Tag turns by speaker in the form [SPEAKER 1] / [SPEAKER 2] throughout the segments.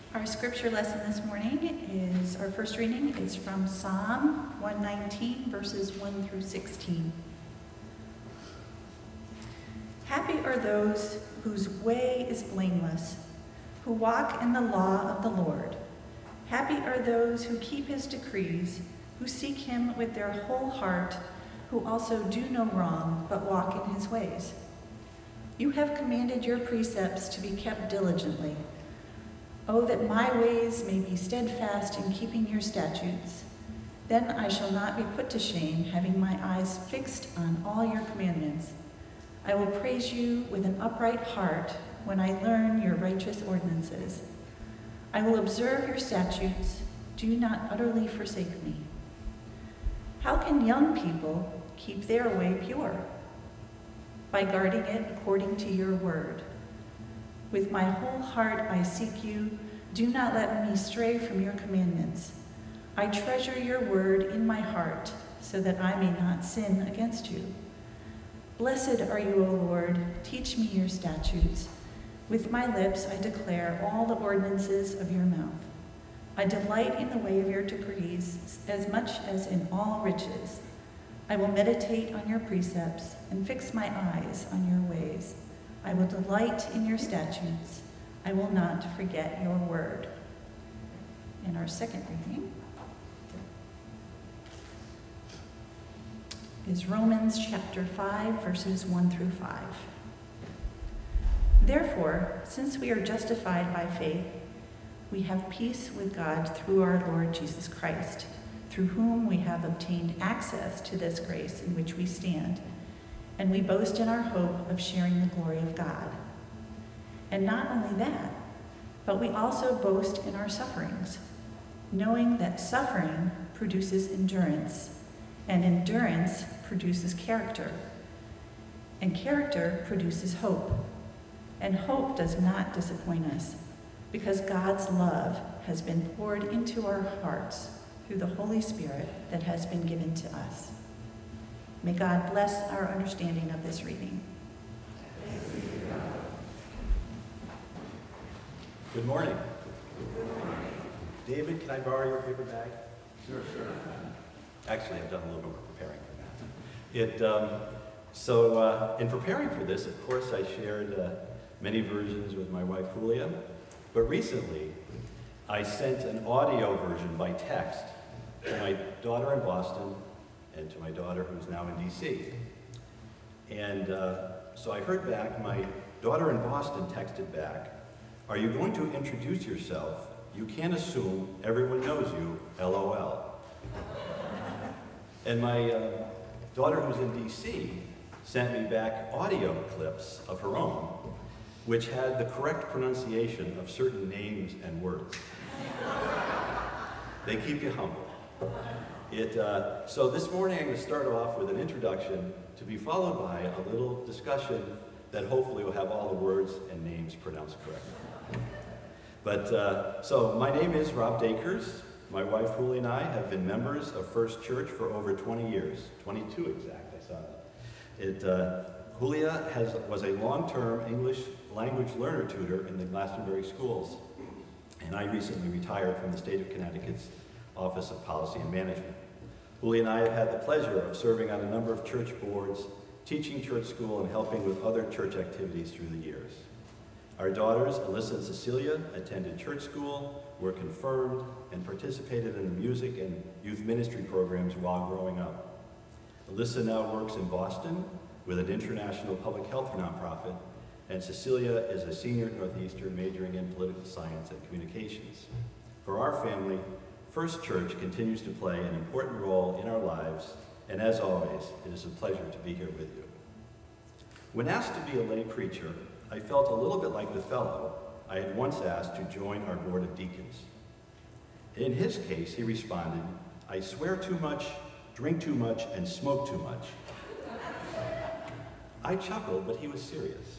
[SPEAKER 1] Our scripture lesson this morning our first reading is from Psalm 119, verses 1 through 16. Happy are those whose way is blameless, who walk in the law of the Lord. Happy are those who keep his decrees, who seek him with their whole heart, who also do no wrong, but walk in his ways. You have commanded your precepts to be kept diligently. Oh, that my ways may be steadfast in keeping your statutes. Then I shall not be put to shame, having my eyes fixed on all your commandments. I will praise you with an upright heart when I learn your righteous ordinances. I will observe your statutes. Do not utterly forsake me. How can young people keep their way pure? By guarding it according to your word. With my whole heart I seek you. Do not let me stray from your commandments. I treasure your word in my heart so that I may not sin against you. Blessed are you, O Lord. Teach me your statutes. With my lips I declare all the ordinances of your mouth. I delight in the way of your decrees as much as in all riches. I will meditate on your precepts and fix my eyes on your ways. I will delight in your statutes. I will not forget your word. And our second reading is Romans chapter 5, verses 1 through 5. Therefore, since we are justified by faith, we have peace with God through our Lord Jesus Christ, through whom we have obtained access to this grace in which we stand, and we boast in our hope of sharing the glory of God. And not only that, but we also boast in our sufferings, knowing that suffering produces endurance, and endurance produces character, and character produces hope. And hope does not disappoint us, because God's love has been poured into our hearts through the Holy Spirit that has been given to us. May God bless our understanding of this reading.
[SPEAKER 2] Good morning. David, can I borrow your paper bag?
[SPEAKER 3] Sure.
[SPEAKER 2] Actually, I've done a little bit more preparing for that. In preparing for this, of course, I shared many versions with my wife, Julia. But recently, I sent an audio version by text to my daughter in Boston and to my daughter who's now in D.C. And so I heard back, my daughter in Boston texted back, "Are you going to introduce yourself? You can't assume everyone knows you, LOL." And my daughter who's in D.C. sent me back audio clips of her own, which had the correct pronunciation of certain names and words. They keep you humble. So this morning I'm going to start off with an introduction to be followed by a little discussion that hopefully will have all the words and names pronounced correctly. So my name is Rob Dakers. My wife Julie and I have been members of First Church for over 20 years, 22 exact, I saw that. Julia was a long-term English language learner tutor in the Glastonbury schools, and I recently retired from the state of Connecticut's Office of Policy and Management. Julia and I have had the pleasure of serving on a number of church boards, teaching church school, and helping with other church activities through the years. Our daughters, Alyssa and Cecilia, attended church school, were confirmed, and participated in the music and youth ministry programs while growing up. Alyssa now works in Boston with an international public health nonprofit, and Cecilia is a senior at Northeastern majoring in political science and communications. For our family, First Church continues to play an important role in our lives, and as always, it is a pleasure to be here with you. When asked to be a lay preacher, I felt a little bit like the fellow I had once asked to join our board of deacons. In his case, he responded, "I swear too much, drink too much, and smoke too much." I chuckled, but he was serious.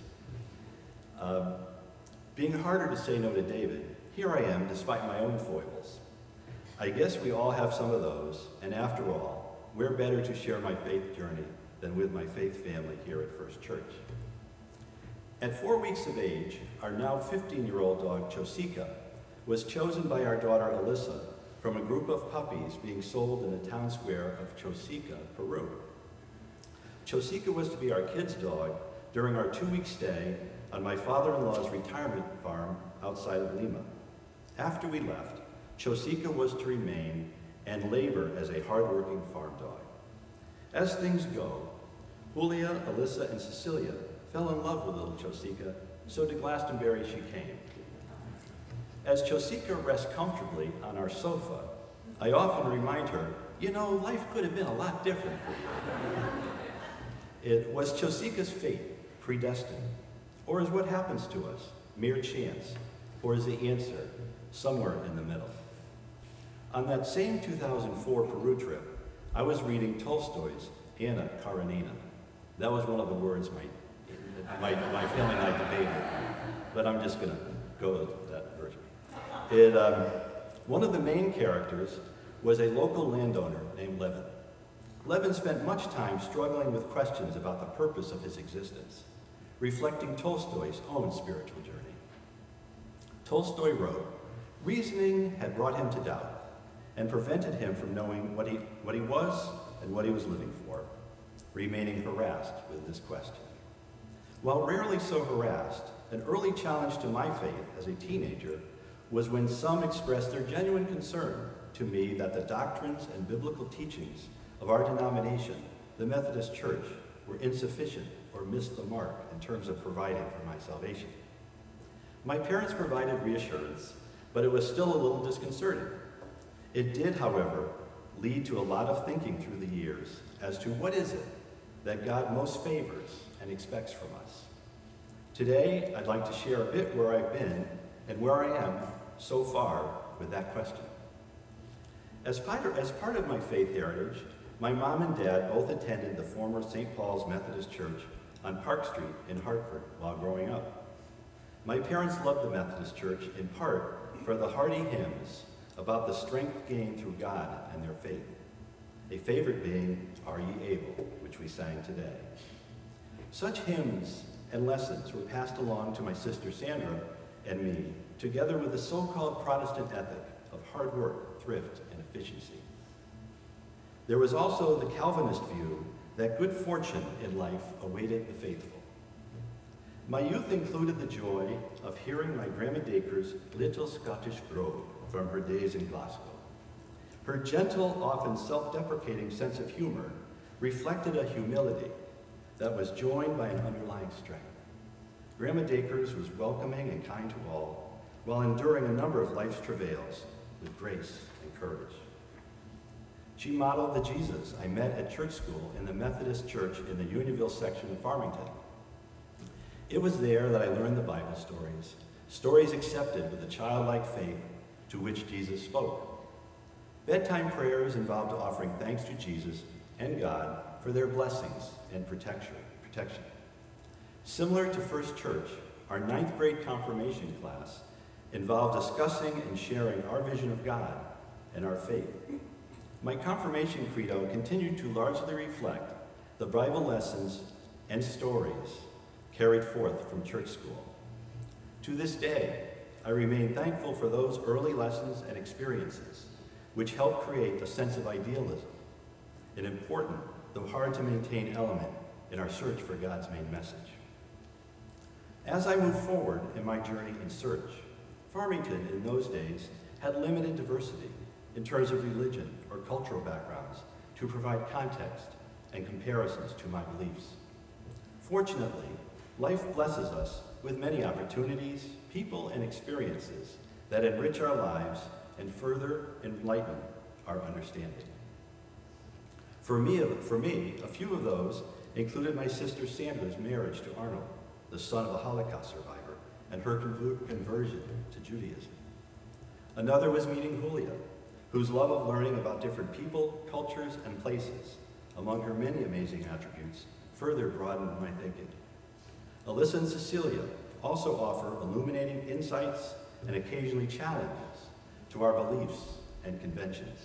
[SPEAKER 2] Being harder to say no to David, here I am despite my own foibles. I guess we all have some of those, and after all, where better to share my faith journey than with my faith family here at First Church. At 4 weeks of age, our now 15-year-old dog, Chosika, was chosen by our daughter Alyssa from a group of puppies being sold in the town square of Chosica, Peru. Chosica was to be our kids' dog during our 2-week stay on my father-in-law's retirement farm outside of Lima. After we left, Chosica was to remain and labor as a hard-working farm dog. As things go, Julia, Alyssa, and Cecilia fell in love with little Chosica, so to Glastonbury she came. As Chosica rests comfortably on our sofa, I often remind her, you know, life could have been a lot different for you. Was Chosica's fate predestined? Or is what happens to us mere chance? Or is the answer somewhere in the middle? On that same 2004 Peru trip, I was reading Tolstoy's Anna Karenina. That was one of the words my family and I debated, but I'm just going to go with that version. One of the main characters was a local landowner named Levin. Levin spent much time struggling with questions about the purpose of his existence, reflecting Tolstoy's own spiritual journey. Tolstoy wrote, "Reasoning had brought him to doubt and prevented him from knowing what he was and what he was living for, remaining harassed with this question. While rarely so harassed, an early challenge to my faith as a teenager was when some expressed their genuine concern to me that the doctrines and biblical teachings of our denomination, the Methodist Church, were insufficient or missed the mark in terms of providing for my salvation. My parents provided reassurance, but it was still a little disconcerting. It did, however, lead to a lot of thinking through the years as to what is it that God most favors and expects from us. Today, I'd like to share a bit where I've been and where I am so far with that question. As part of my faith heritage, my mom and dad both attended the former St. Paul's Methodist Church on Park Street in Hartford while growing up. My parents loved the Methodist Church in part for the hearty hymns about the strength gained through God and their faith. A favorite being, "Are Ye Able," which we sang today. Such hymns and lessons were passed along to my sister Sandra and me, together with the so-called Protestant ethic of hard work, thrift, and efficiency. There was also the Calvinist view that good fortune in life awaited the faithful. My youth included the joy of hearing my Grandma Dacre's Little Scottish Brogue from her days in Glasgow. Her gentle, often self-deprecating sense of humor reflected a humility that was joined by an underlying strength. Grandma Dacre's was welcoming and kind to all, while enduring a number of life's travails with grace and courage. She modeled the Jesus I met at church school in the Methodist Church in the Unionville section of Farmington. It was there that I learned the Bible stories accepted with a childlike faith to which Jesus spoke. Bedtime prayers involved offering thanks to Jesus and God for their blessings and protection. Similar to First Church, our 9th grade confirmation class involved discussing and sharing our vision of God and our faith. My confirmation credo continued to largely reflect the Bible lessons and stories carried forth from church school. To this day, I remain thankful for those early lessons and experiences which helped create a sense of idealism, an important, though hard to maintain element in our search for God's main message. As I move forward in my journey in search, Farmington in those days had limited diversity in terms of religion or cultural backgrounds to provide context and comparisons to my beliefs. Fortunately, life blesses us with many opportunities, people, and experiences that enrich our lives and further enlighten our understanding. For me, a few of those included my sister Sandra's marriage to Arnold, the son of a Holocaust survivor, and her conversion to Judaism. Another was meeting Julia, whose love of learning about different people, cultures, and places, among her many amazing attributes, further broadened my thinking. Alyssa and Cecilia also offer illuminating insights and occasionally challenges to our beliefs and conventions.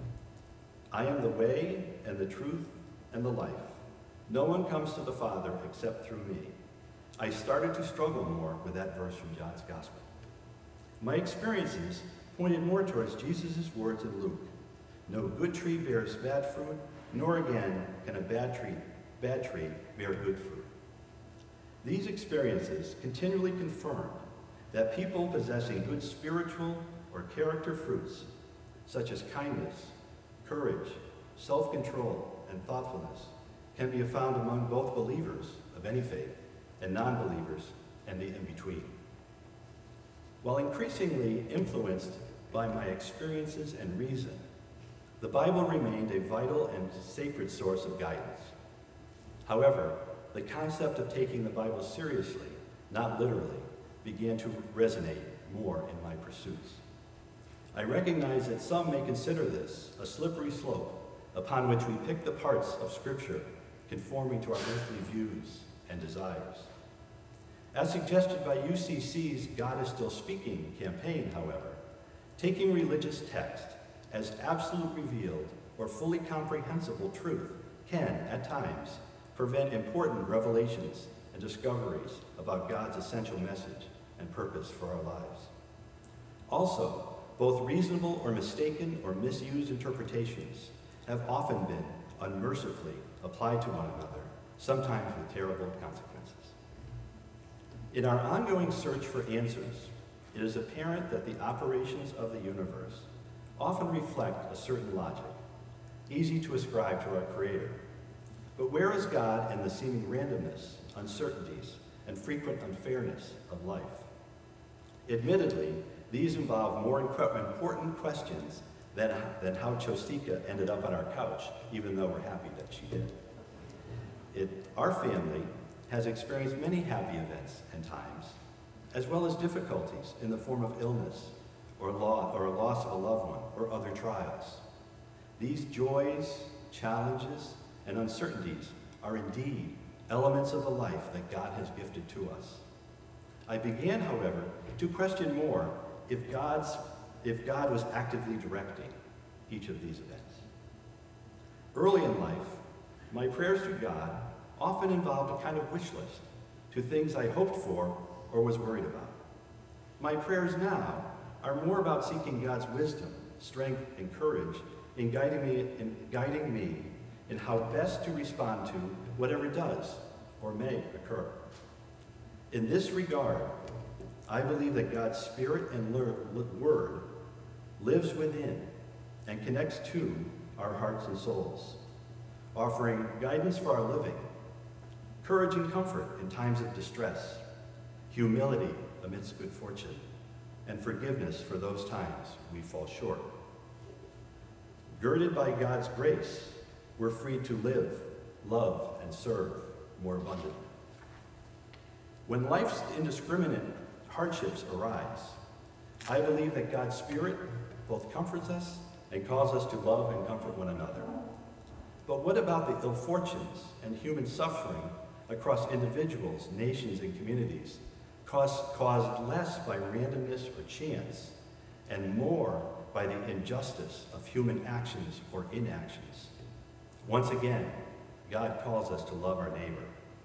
[SPEAKER 2] I am the way and the truth and the life. No one comes to the Father except through me. I started to struggle more with that verse from John's Gospel. My experiences pointed more towards Jesus' words in Luke. No good tree bears bad fruit, nor again can a bad tree bear good fruit. These experiences continually confirm that people possessing good spiritual or character fruits, such as kindness, courage, self-control, and thoughtfulness, can be found among both believers of any faith and non-believers and the in-between. While increasingly influenced by my experiences and reason, the Bible remained a vital and sacred source of guidance. However, the concept of taking the Bible seriously, not literally, began to resonate more in my pursuits. I recognize that some may consider this a slippery slope upon which we pick the parts of Scripture conforming to our earthly views and desires. As suggested by UCC's God is Still Speaking campaign, however, taking religious text as absolute revealed or fully comprehensible truth can, at times, prevent important revelations and discoveries about God's essential message and purpose for our lives. Also, both reasonable or mistaken or misused interpretations have often been unmercifully applied to one another, sometimes with terrible consequences. In our ongoing search for answers, it is apparent that the operations of the universe often reflect a certain logic, easy to ascribe to our Creator. But where is God in the seeming randomness, uncertainties, and frequent unfairness of life? Admittedly, these involve more important questions than how Chosika ended up on our couch, even though we're happy that she did. Our family has experienced many happy events and times, as well as difficulties in the form of illness or a loss of a loved one or other trials. These joys, challenges, and uncertainties are indeed elements of the life that God has gifted to us. I began, however, to question more if God was actively directing each of these events. Early in life, my prayers to God often involved a kind of wish list to things I hoped for or was worried about. My prayers now are more about seeking God's wisdom, strength, and courage in guiding me in how best to respond to whatever does or may occur. In this regard, I believe that God's Spirit and Word lives within and connects to our hearts and souls, offering guidance for our living, courage and comfort in times of distress, humility amidst good fortune, and forgiveness for those times we fall short. Girded by God's grace, we're free to live, love, and serve more abundantly. When life's indiscriminate hardships arise, I believe that God's Spirit both comforts us and calls us to love and comfort one another. But what about the ill fortunes and human suffering across individuals, nations, and communities, caused less by randomness or chance, and more by the injustice of human actions or inactions? Once again, God calls us to love our neighbor.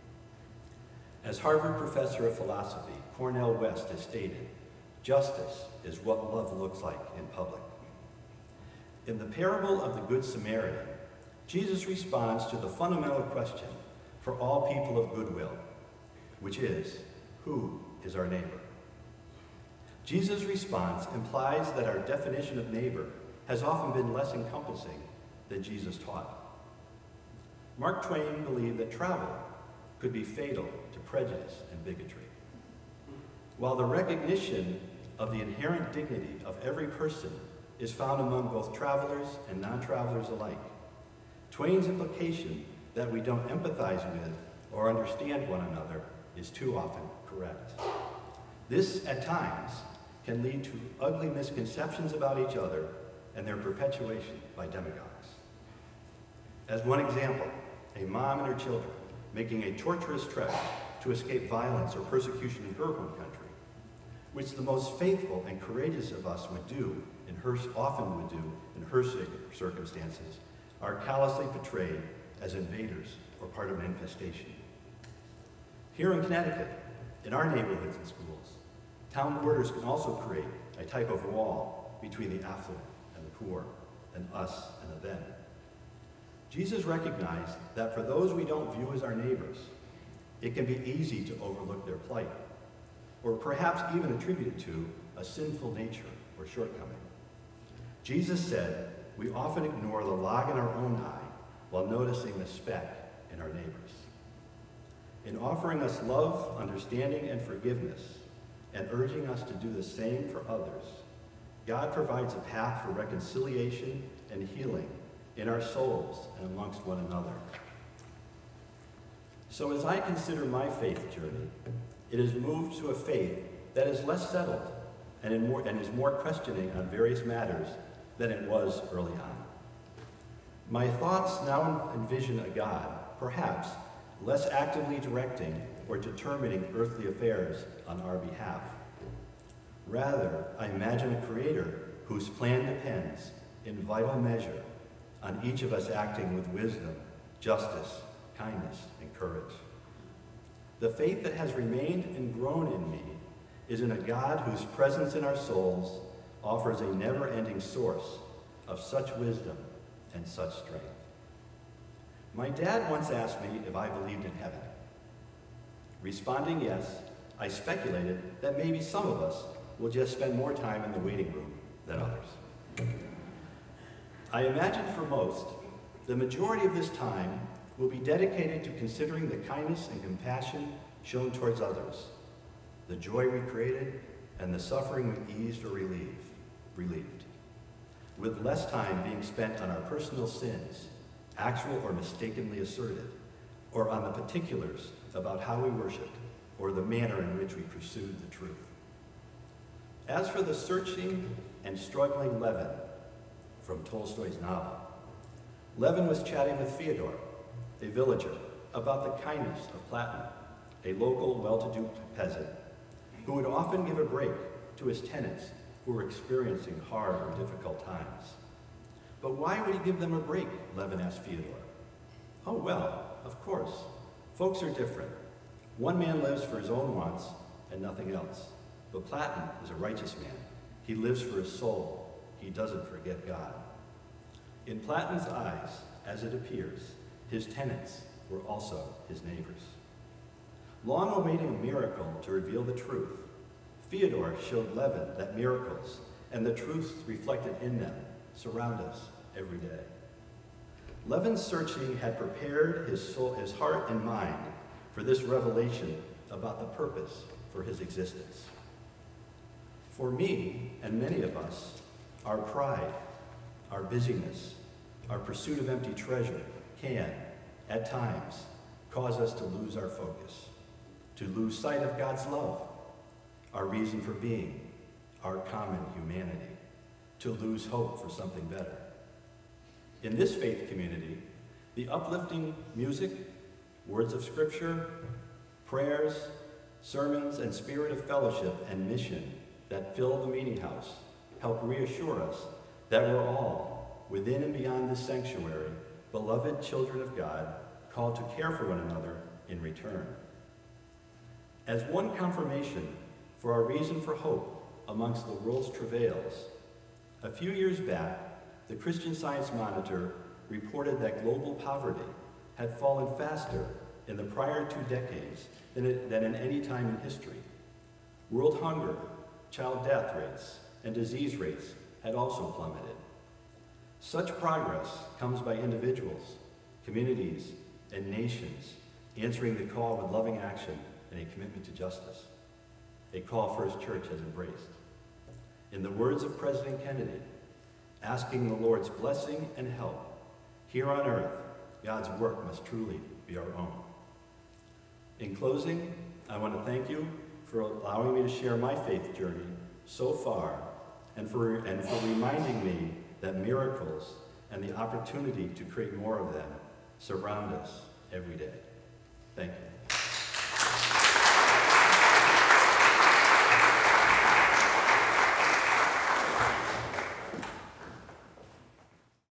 [SPEAKER 2] As Harvard professor of philosophy, Cornel West has stated, justice is what love looks like in public. In the parable of the Good Samaritan, Jesus responds to the fundamental question for all people of goodwill, which is, who is our neighbor? Jesus' response implies that our definition of neighbor has often been less encompassing than Jesus taught. Mark Twain believed that travel could be fatal to prejudice and bigotry. While the recognition of the inherent dignity of every person is found among both travelers and non-travelers alike, Twain's implication that we don't empathize with or understand one another is too often correct. This, at times, can lead to ugly misconceptions about each other and their perpetuation by demagogues. As one example, a mom and her children making a torturous trek to escape violence or persecution in her home country, which the most faithful and courageous of us often would do in her circumstances, are callously portrayed as invaders or part of an infestation. Here in Connecticut, in our neighborhoods and schools, town borders can also create a type of wall between the affluent and the poor, and us and the them. Jesus recognized that for those we don't view as our neighbors, it can be easy to overlook their plight, or perhaps even attribute it to a sinful nature or shortcoming. Jesus said we often ignore the log in our own eye while noticing the speck in our neighbors. In offering us love, understanding, and forgiveness, and urging us to do the same for others, God provides a path for reconciliation and healing in our souls and amongst one another. So as I consider my faith journey, it has moved to a faith that is less settled and is more questioning on various matters than it was early on. My thoughts now envision a God, perhaps, less actively directing or determining earthly affairs on our behalf. Rather, I imagine a creator whose plan depends, in vital measure, on each of us acting with wisdom, justice, kindness, and courage. The faith that has remained and grown in me is in a God whose presence in our souls offers a never-ending source of such wisdom and such strength. My dad once asked me if I believed in heaven. Responding yes, I speculated that maybe some of us will just spend more time in the waiting room than others. I imagine for most, the majority of this time will be dedicated to considering the kindness and compassion shown towards others, the joy we created, and the suffering we eased or relieved, with less time being spent on our personal sins, actual or mistakenly asserted, or on the particulars about how we worshiped, or the manner in which we pursued the truth. As for the searching and struggling Levin from Tolstoy's novel, Levin was chatting with Fyodor, a villager, about the kindness of Platon, a local well-to-do peasant, who would often give a break to his tenants who were experiencing hard or difficult times. But why would he give them a break? Levin asked Fyodor. Oh, well, of course. Folks are different. One man lives for his own wants and nothing else. But Platon is a righteous man. He lives for his soul. He doesn't forget God. In Platon's eyes, as it appears, his tenants were also his neighbors. Long awaiting a miracle to reveal the truth, Fyodor showed Levin that miracles and the truths reflected in them surround us every day. Levin's searching had prepared his soul, his heart and mind for this revelation about the purpose for his existence. For me, and many of us, our pride, our busyness, our pursuit of empty treasure can, at times, cause us to lose our focus, to lose sight of God's love, our reason for being, our common humanity, to lose hope for something better. In this faith community, the uplifting music, words of scripture, prayers, sermons, and spirit of fellowship and mission that fill the meeting house help reassure us that we're all, within and beyond this sanctuary, beloved children of God, called to care for one another in return. As one confirmation for our reason for hope amongst the world's travails, a few years back, the Christian Science Monitor reported that global poverty had fallen faster in the prior 2 decades than in any time in history. World hunger, child death rates, and disease rates had also plummeted. Such progress comes by individuals, communities, and nations answering the call with loving action and a commitment to justice, a call First Church has embraced. In the words of President Kennedy, asking the Lord's blessing and help, here on earth, God's work must truly be our own. In closing, I want to thank you for allowing me to share my faith journey so far and for reminding me that miracles and the opportunity to create more of them surround us every day. Thank you.